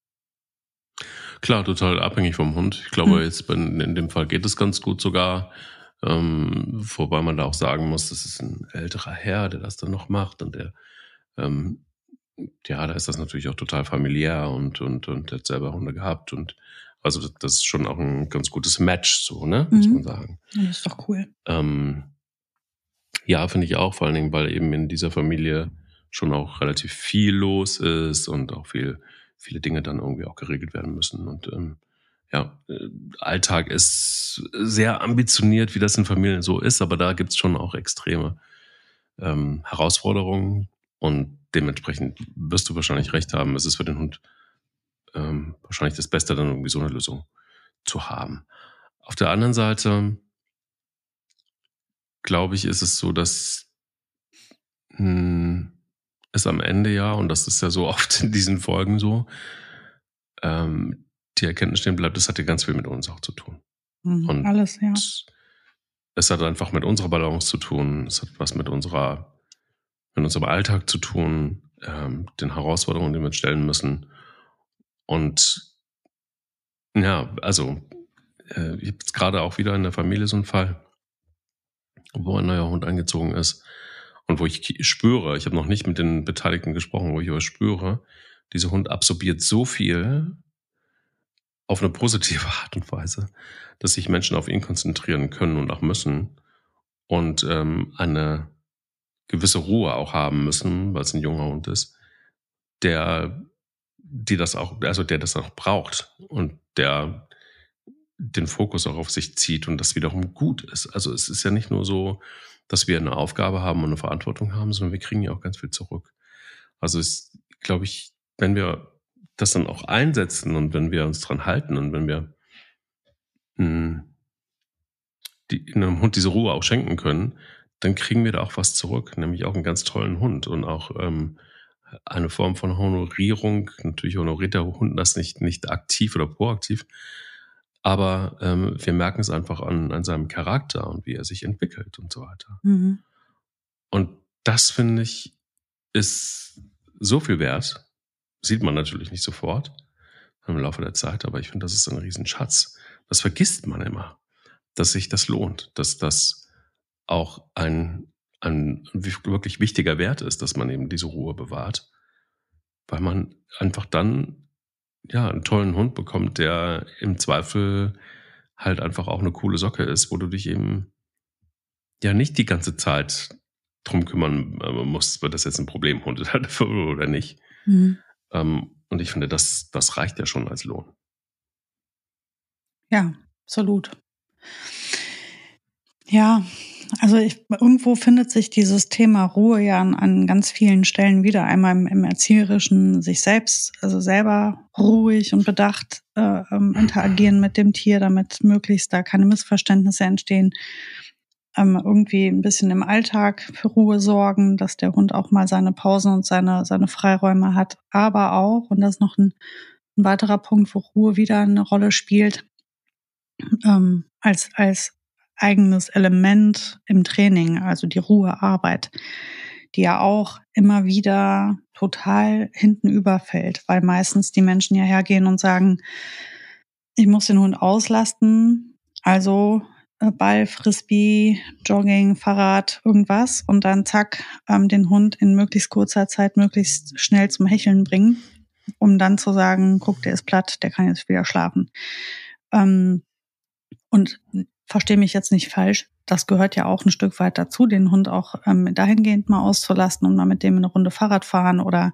Klar, total abhängig vom Hund. Ich glaube, hm. jetzt in dem Fall geht es ganz gut sogar. Ähm, wobei man da auch sagen muss, das ist ein älterer Herr, der das dann noch macht und der Ähm, ja, da ist das natürlich auch total familiär und, und, und hat selber Hunde gehabt und also das, das ist schon auch ein ganz gutes Match, so, ne, muss mhm. man sagen. Das ist doch cool. Ähm, ja, finde ich auch, vor allen Dingen, weil eben in dieser Familie schon auch relativ viel los ist und auch viel, viele Dinge dann irgendwie auch geregelt werden müssen und ähm, ja, Alltag ist sehr ambitioniert, wie das in Familien so ist, aber da gibt's schon auch extreme ähm, Herausforderungen. Und dementsprechend wirst du wahrscheinlich recht haben, es ist für den Hund ähm, wahrscheinlich das Beste, dann irgendwie so eine Lösung zu haben. Auf der anderen Seite, glaube ich, ist es so, dass mh, es am Ende ja, und das ist ja so oft in diesen Folgen so, ähm, die Erkenntnis stehen bleibt, das hat ja ganz viel mit uns auch zu tun. Mhm, und alles, ja. Es hat einfach mit unserer Balance zu tun, es hat was mit unserer mit unserem Alltag zu tun, ähm, den Herausforderungen, die wir uns stellen müssen. Und ja, also äh, ich habe jetzt gerade auch wieder in der Familie so einen Fall, wo ein neuer Hund eingezogen ist und wo ich spüre, ich habe noch nicht mit den Beteiligten gesprochen, wo ich aber spüre, dieser Hund absorbiert so viel auf eine positive Art und Weise, dass sich Menschen auf ihn konzentrieren können und auch müssen und ähm, eine gewisse Ruhe auch haben müssen, weil es ein junger Hund ist, der die das auch, also der das auch braucht und der den Fokus auch auf sich zieht und das wiederum gut ist. Also es ist ja nicht nur so, dass wir eine Aufgabe haben und eine Verantwortung haben, sondern wir kriegen ja auch ganz viel zurück. Also es, glaube ich, wenn wir das dann auch einsetzen und wenn wir uns dran halten und wenn wir mh, die, einem Hund diese Ruhe auch schenken können, dann kriegen wir da auch was zurück, nämlich auch einen ganz tollen Hund und auch ähm, eine Form von Honorierung. Natürlich honoriert der Hund das nicht, nicht aktiv oder proaktiv, aber ähm, wir merken es einfach an, an seinem Charakter und wie er sich entwickelt und so weiter. Mhm. Und das, finde ich, ist so viel wert. Sieht man natürlich nicht sofort im Laufe der Zeit, aber ich finde, das ist ein Riesenschatz. Das vergisst man immer, dass sich das lohnt, dass das auch ein, ein wirklich wichtiger Wert ist, dass man eben diese Ruhe bewahrt, weil man einfach dann ja einen tollen Hund bekommt, der im Zweifel halt einfach auch eine coole Socke ist, wo du dich eben ja nicht die ganze Zeit drum kümmern musst, wird das jetzt ein Problemhund oder nicht. Mhm. Ähm, und ich finde, das, das reicht ja schon als Lohn. Ja, absolut. Ja, also ich, irgendwo findet sich dieses Thema Ruhe ja an, an ganz vielen Stellen wieder. Einmal im, im Erzieherischen, sich selbst, also selber ruhig und bedacht äh, ähm, interagieren mit dem Tier, damit möglichst da keine Missverständnisse entstehen. ähm, irgendwie ein bisschen im Alltag für Ruhe sorgen, dass der Hund auch mal seine Pausen und seine, seine Freiräume hat. Aber auch, und das ist noch ein, ein weiterer Punkt, wo Ruhe wieder eine Rolle spielt, ähm, als, als eigenes Element im Training, also die Ruhearbeit, die ja auch immer wieder total hinten überfällt, weil meistens die Menschen ja hergehen und sagen, ich muss den Hund auslasten, also äh, Ball, Frisbee, Jogging, Fahrrad, irgendwas und dann zack, ähm, den Hund in möglichst kurzer Zeit möglichst schnell zum Hecheln bringen, um dann zu sagen, guck, der ist platt, der kann jetzt wieder schlafen. Ähm, und verstehe mich jetzt nicht falsch, das gehört ja auch ein Stück weit dazu, den Hund auch ähm, dahingehend mal auszulasten und mal mit dem eine Runde Fahrrad fahren oder,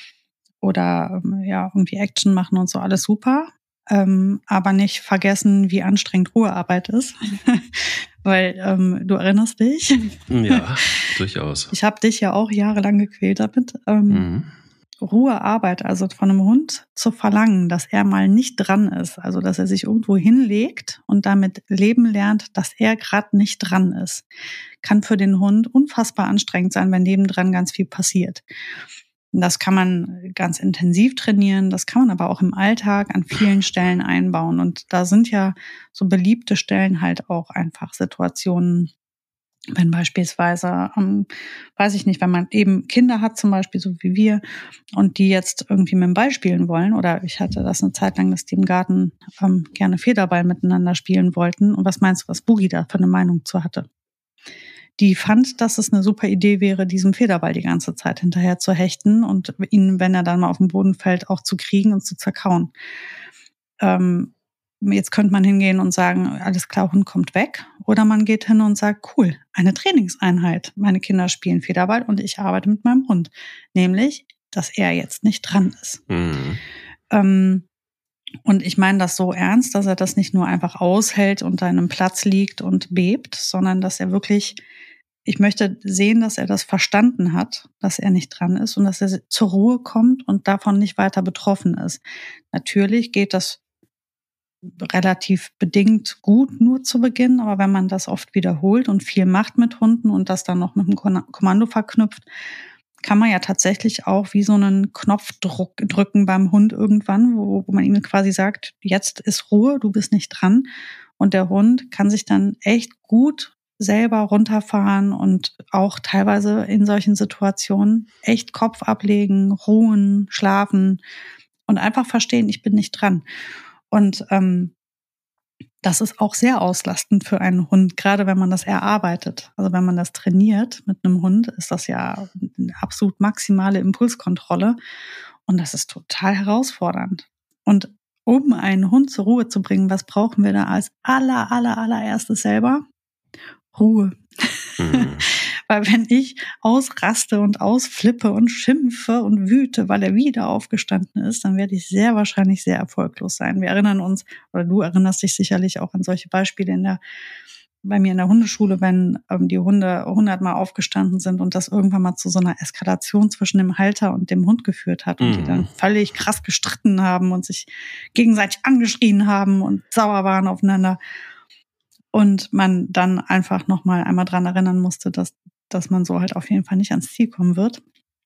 oder ähm, ja, irgendwie Action machen und so, alles super. Ähm, aber nicht vergessen, wie anstrengend Ruhearbeit ist. Weil ähm, du erinnerst dich. Ja, durchaus. Ich habe dich ja auch jahrelang gequält damit. Ähm, mhm. Ruhearbeit, also von einem Hund zu verlangen, dass er mal nicht dran ist, also dass er sich irgendwo hinlegt und damit leben lernt, dass er gerade nicht dran ist, kann für den Hund unfassbar anstrengend sein, wenn nebendran ganz viel passiert. Das kann man ganz intensiv trainieren, das kann man aber auch im Alltag an vielen Stellen einbauen. Und da sind ja so beliebte Stellen halt auch einfach Situationen, wenn beispielsweise, ähm, weiß ich nicht, wenn man eben Kinder hat zum Beispiel, so wie wir, und die jetzt irgendwie mit dem Ball spielen wollen, oder ich hatte das eine Zeit lang, dass die im Garten ähm, gerne Federball miteinander spielen wollten. Und was meinst du, was Boogie da für eine Meinung zu hatte? Die fand, dass es eine super Idee wäre, diesem Federball die ganze Zeit hinterher zu hechten und ihn, wenn er dann mal auf den Boden fällt, auch zu kriegen und zu zerkauen. Ähm, jetzt könnte man hingehen und sagen, alles klar, Hund kommt weg. Oder man geht hin und sagt, cool, eine Trainingseinheit. Meine Kinder spielen Federball und ich arbeite mit meinem Hund. Nämlich, dass er jetzt nicht dran ist. Mhm. Ähm, Und ich meine das so ernst, dass er das nicht nur einfach aushält und an einem Platz liegt und bebt, sondern dass er wirklich, ich möchte sehen, dass er das verstanden hat, dass er nicht dran ist und dass er zur Ruhe kommt und davon nicht weiter betroffen ist. Natürlich geht das relativ bedingt gut nur zu Beginn, aber wenn man das oft wiederholt und viel macht mit Hunden und das dann noch mit dem Kommando verknüpft, kann man ja tatsächlich auch wie so einen Knopf drücken beim Hund irgendwann, wo, wo man ihm quasi sagt, jetzt ist Ruhe, du bist nicht dran. Und der Hund kann sich dann echt gut selber runterfahren und auch teilweise in solchen Situationen echt Kopf ablegen, ruhen, schlafen und einfach verstehen, ich bin nicht dran. Und ähm, das ist auch sehr auslastend für einen Hund, gerade wenn man das erarbeitet. Also wenn man das trainiert mit einem Hund, ist das ja eine absolut maximale Impulskontrolle. Und das ist total herausfordernd. Und um einen Hund zur Ruhe zu bringen, was brauchen wir da als aller, aller, allererstes selber? Ruhe. Mhm. Weil wenn ich ausraste und ausflippe und schimpfe und wüte, weil er wieder aufgestanden ist, dann werde ich sehr wahrscheinlich sehr erfolglos sein. Wir erinnern uns, oder du erinnerst dich sicherlich auch an solche Beispiele in der, bei mir in der Hundeschule, wenn ähm, die Hunde hundertmal aufgestanden sind und das irgendwann mal zu so einer Eskalation zwischen dem Halter und dem Hund geführt hat und mm. die dann völlig krass gestritten haben und sich gegenseitig angeschrien haben und sauer waren aufeinander. Und man dann einfach nochmal einmal dran erinnern musste, dass, dass man so halt auf jeden Fall nicht ans Ziel kommen wird.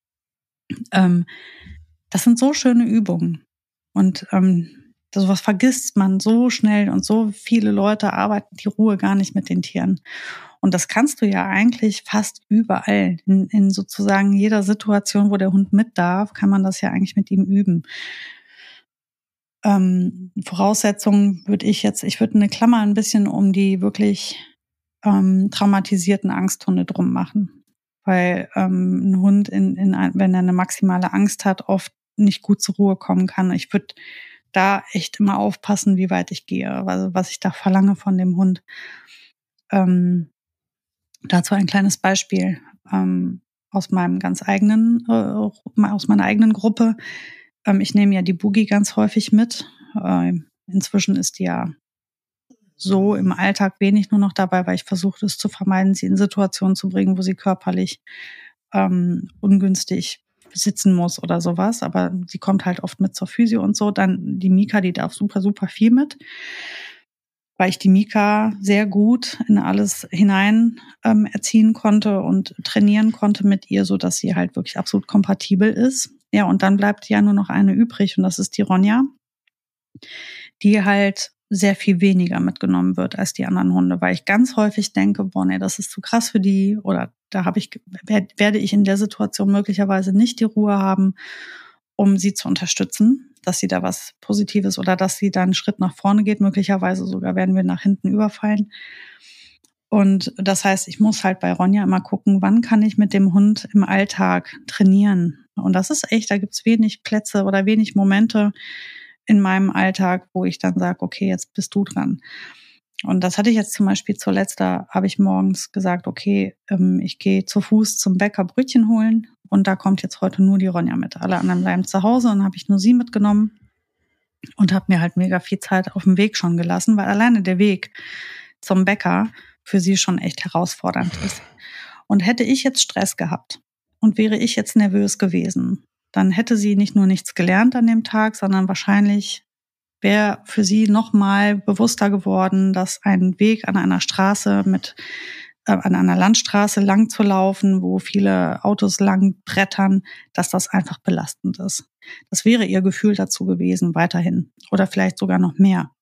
Ähm, das sind so schöne Übungen. Und ähm, sowas vergisst man so schnell und so viele Leute arbeiten die Ruhe gar nicht mit den Tieren. Und das kannst du ja eigentlich fast überall. In, in sozusagen jeder Situation, wo der Hund mit darf, kann man das ja eigentlich mit ihm üben. Ähm, Voraussetzungen würde ich jetzt, ich würde eine Klammer ein bisschen um die wirklich ähm, traumatisierten Angsthunde drum machen. Weil ähm, ein Hund, in, in ein, wenn er eine maximale Angst hat, oft nicht gut zur Ruhe kommen kann. Ich würde da echt immer aufpassen, wie weit ich gehe, also was ich da verlange von dem Hund. Ähm, dazu ein kleines Beispiel ähm, aus meinem ganz eigenen, äh, aus meiner eigenen Gruppe. Ich nehme ja die Boogie ganz häufig mit. Inzwischen ist die ja so im Alltag wenig nur noch dabei, weil ich versuche, es zu vermeiden, sie in Situationen zu bringen, wo sie körperlich ähm, ungünstig sitzen muss oder sowas. Aber sie kommt halt oft mit zur Physio und so. Dann die Mika, die darf super, super viel mit. weil ich die Mika sehr gut in alles hinein ähm, erziehen konnte und trainieren konnte mit ihr, so dass sie halt wirklich absolut kompatibel ist. Ja, und dann bleibt ja nur noch eine übrig und das ist die Ronja, die halt sehr viel weniger mitgenommen wird als die anderen Hunde, weil ich ganz häufig denke, boah, nee, das ist zu krass für die oder da habe ich, werde ich in der Situation möglicherweise nicht die Ruhe haben, um sie zu unterstützen, dass sie da was Positives oder dass sie da einen Schritt nach vorne geht, möglicherweise sogar werden wir nach hinten überfallen. Und das heißt, ich muss halt bei Ronja immer gucken, wann kann ich mit dem Hund im Alltag trainieren. Und das ist echt, da gibt's wenig Plätze oder wenig Momente in meinem Alltag, wo ich dann sage, okay, jetzt bist du dran. Und das hatte ich jetzt zum Beispiel zuletzt, da habe ich morgens gesagt, okay, ähm, ich gehe zu Fuß zum Bäcker Brötchen holen und da kommt jetzt heute nur die Ronja mit. Alle anderen bleiben zu Hause und habe ich nur sie mitgenommen und habe mir halt mega viel Zeit auf dem Weg schon gelassen, weil alleine der Weg zum Bäcker für sie schon echt herausfordernd ist. Und hätte ich jetzt Stress gehabt und wäre ich jetzt nervös gewesen, dann hätte sie nicht nur nichts gelernt an dem Tag, sondern wahrscheinlich wäre für sie noch mal bewusster geworden, dass ein Weg an einer Straße mit äh, an einer Landstraße lang zu laufen, wo viele Autos lang brettern, dass das einfach belastend ist. Das wäre ihr Gefühl dazu gewesen, weiterhin oder vielleicht sogar noch mehr.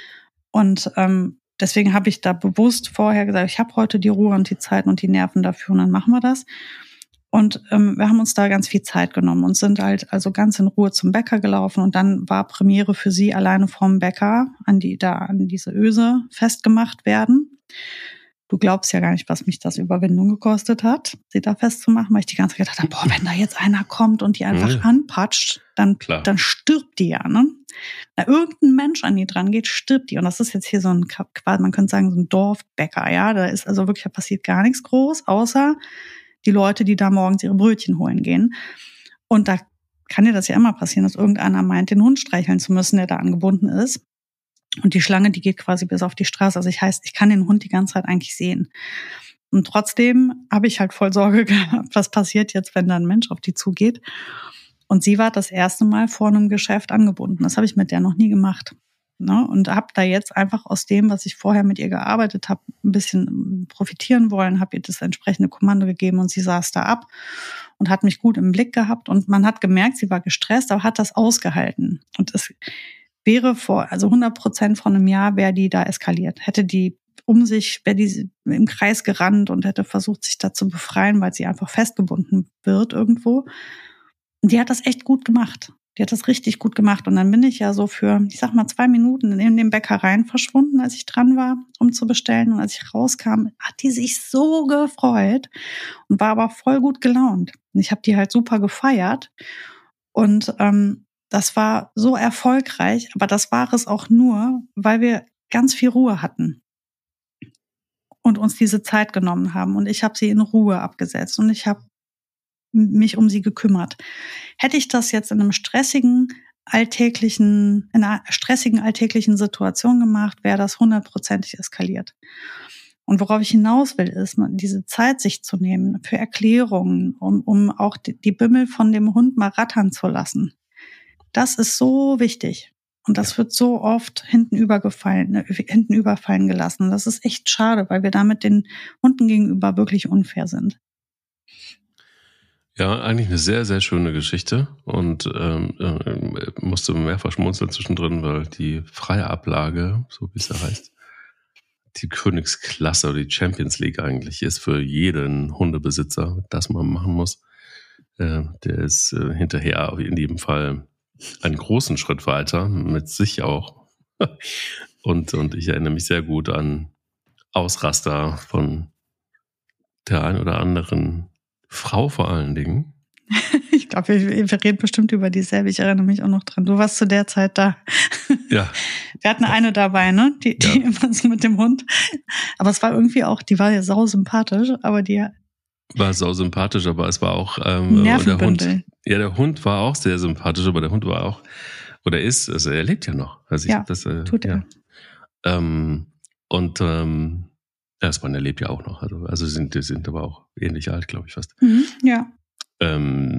Und ähm, deswegen habe ich da bewusst vorher gesagt, ich habe heute die Ruhe und die Zeit und die Nerven dafür und dann machen wir das. Und ähm, wir haben uns da ganz viel Zeit genommen und sind halt also ganz in Ruhe zum Bäcker gelaufen und dann war Premiere für sie alleine vorm Bäcker an die da an diese Öse festgemacht werden. Du glaubst ja gar nicht, was mich das Überwindung gekostet hat, sie da festzumachen, weil ich die ganze Zeit gedacht habe, boah, wenn da jetzt einer kommt und die einfach ja. anpatscht, dann Klar. dann stirbt die ja, ne? Da irgendein Mensch an die dran geht, stirbt die. Und das ist jetzt hier so ein, man könnte sagen, so ein Dorfbäcker, ja. Da ist also wirklich, da passiert gar nichts groß, außer die Leute, die da morgens ihre Brötchen holen gehen. Und da kann dir das ja immer passieren, dass irgendeiner meint, den Hund streicheln zu müssen, der da angebunden ist. Und die Schlange, die geht quasi bis auf die Straße. Also ich heißt, ich kann den Hund die ganze Zeit eigentlich sehen. Und trotzdem habe ich halt voll Sorge gehabt, was passiert jetzt, wenn da ein Mensch auf die zugeht. Und sie war das erste Mal vor einem Geschäft angebunden. Das habe ich mit der noch nie gemacht. Ne? Und habe da jetzt einfach aus dem, was ich vorher mit ihr gearbeitet habe, ein bisschen profitieren wollen, habe ihr das entsprechende Kommando gegeben und sie saß da ab und hat mich gut im Blick gehabt. Und man hat gemerkt, sie war gestresst, aber hat das ausgehalten. Und es wäre vor, also hundert Prozent von einem Jahr wäre die da eskaliert. Hätte die um sich, wäre die im Kreis gerannt und hätte versucht, sich da zu befreien, weil sie einfach festgebunden wird irgendwo. Und die hat das echt gut gemacht. Die hat das richtig gut gemacht. Und dann bin ich ja so für, ich sag mal, zwei Minuten in den Bäckereien verschwunden, als ich dran war, um zu bestellen. Und als ich rauskam, hat die sich so gefreut und war aber voll gut gelaunt. Und ich habe die halt super gefeiert. Und ähm, das war so erfolgreich. Aber das war es auch nur, weil wir ganz viel Ruhe hatten und uns diese Zeit genommen haben. Und ich habe sie in Ruhe abgesetzt. Und ich habe mich um sie gekümmert. Hätte ich das jetzt in einem stressigen, alltäglichen, in einer stressigen, alltäglichen Situation gemacht, wäre das hundertprozentig eskaliert. Und worauf ich hinaus will, ist, diese Zeit sich zu nehmen für Erklärungen, um, um auch die, die Bimmel von dem Hund mal rattern zu lassen. Das ist so wichtig. Und das wird so oft hinten übergefallen, hinten überfallen gelassen. Und das ist echt schade, weil wir damit den Hunden gegenüber wirklich unfair sind. Ja, eigentlich eine sehr, sehr schöne Geschichte und ähm, äh, musste mehrfach schmunzeln zwischendrin, weil die freie Ablage, so wie es ja heißt, die Königsklasse oder die Champions League eigentlich ist für jeden Hundebesitzer, das man machen muss. Äh, der ist äh, hinterher in jedem Fall einen großen Schritt weiter, mit sich auch. und, und ich erinnere mich sehr gut an Ausraster von der ein oder anderen Frau vor allen Dingen. Ich glaube, wir, wir reden bestimmt über dieselbe. Ich erinnere mich auch noch dran. Du warst zu der Zeit da. Ja. Wir hatten eine dabei, ne? Die, die ja. immer so mit dem Hund. Aber es war irgendwie auch, die war ja sau sympathisch, aber die war sau sympathisch, aber es war auch ähm, der Hund. Ja, der Hund war auch sehr sympathisch, aber der Hund war auch, oder ist, also er lebt ja noch. Also ich ja, hab das, äh, tut er. Ja. Ähm, und ähm, ja, Spanier lebt ja auch noch. Also, also sind, die sind aber auch ähnlich alt, glaube ich fast. Mhm, ja. Ähm,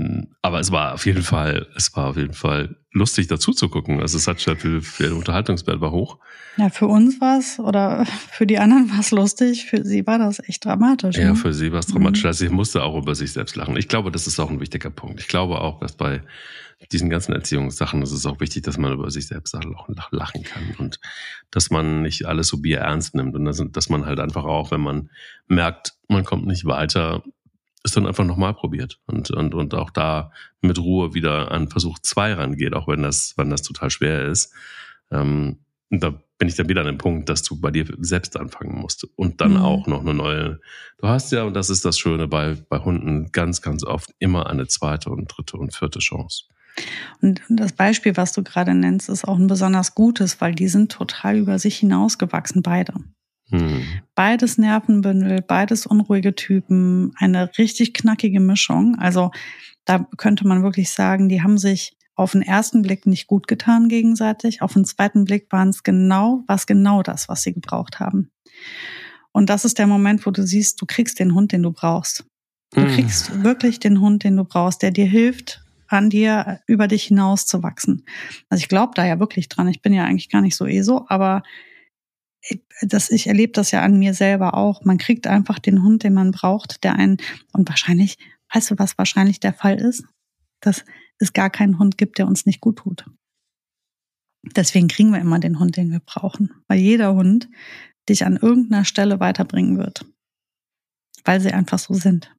Aber es war auf jeden Fall, es war auf jeden Fall lustig dazu zu gucken. Also es hat schon für, für den Unterhaltungswert war hoch. Ja, für uns war es, oder für die anderen war es lustig, für sie war das echt dramatisch. Ja, ne? für sie war es dramatisch. Mhm. Also sie musste auch über sich selbst lachen. Ich glaube, das ist auch ein wichtiger Punkt. Ich glaube auch, dass bei diesen ganzen Erziehungssachen ist es auch wichtig, dass man über sich selbst lachen kann und dass man nicht alles so bierernst nimmt und dass man halt einfach auch, wenn man merkt, man kommt nicht weiter, es dann einfach nochmal probiert und, und, und auch da mit Ruhe wieder an Versuch zwei rangeht, auch wenn das, wenn das total schwer ist. Ähm, und da bin ich dann wieder an dem Punkt, dass du bei dir selbst anfangen musst und dann mhm. auch noch eine neue. Du hast ja, und das ist das Schöne bei, bei Hunden, ganz, ganz oft immer eine zweite und dritte und vierte Chance. Und das Beispiel, was du gerade nennst, ist auch ein besonders gutes, weil die sind total über sich hinausgewachsen, beide. Hm. Beides Nervenbündel, beides unruhige Typen, eine richtig knackige Mischung. Also da könnte man wirklich sagen, die haben sich auf den ersten Blick nicht gut getan gegenseitig. Auf den zweiten Blick waren es genau, was genau das, was sie gebraucht haben. Und das ist der Moment, wo du siehst, du kriegst den Hund, den du brauchst. Du hm. kriegst wirklich den Hund, den du brauchst, der dir hilft, an dir über dich hinaus zu wachsen. Also ich glaube da ja wirklich dran. Ich bin ja eigentlich gar nicht so eh so, aber ich, das, ich erlebe das ja an mir selber auch. Man kriegt einfach den Hund, den man braucht, der einen, und wahrscheinlich, weißt du, was wahrscheinlich der Fall ist? Dass es gar keinen Hund gibt, der uns nicht gut tut. Deswegen kriegen wir immer den Hund, den wir brauchen. Weil jeder Hund dich an irgendeiner Stelle weiterbringen wird. Weil sie einfach so sind.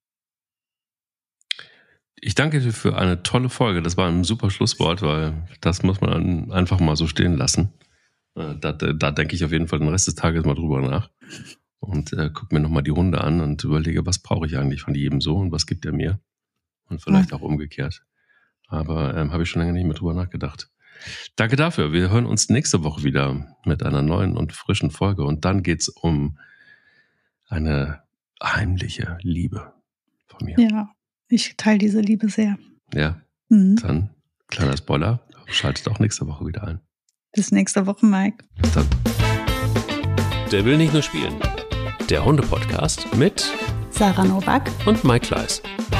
Ich danke dir für eine tolle Folge. Das war ein super Schlusswort, weil das muss man einfach mal so stehen lassen. Da, da denke ich auf jeden Fall den Rest des Tages mal drüber nach und äh, gucke mir nochmal die Hunde an und überlege, was brauche ich eigentlich von jedem so und was gibt er mir und vielleicht ja. auch umgekehrt. Aber ähm, habe ich schon lange nicht mehr drüber nachgedacht. Danke dafür. Wir hören uns nächste Woche wieder mit einer neuen und frischen Folge und dann geht's um eine heimliche Liebe von mir. Ja. Ich teile diese Liebe sehr. Ja, mhm. Dann kleiner Spoiler, schaltet auch nächste Woche wieder ein. Bis nächste Woche, Mike. Bis dann. Der will nicht nur spielen. Der Hunde-Podcast mit Sarah Nowak und Mike Kleiss.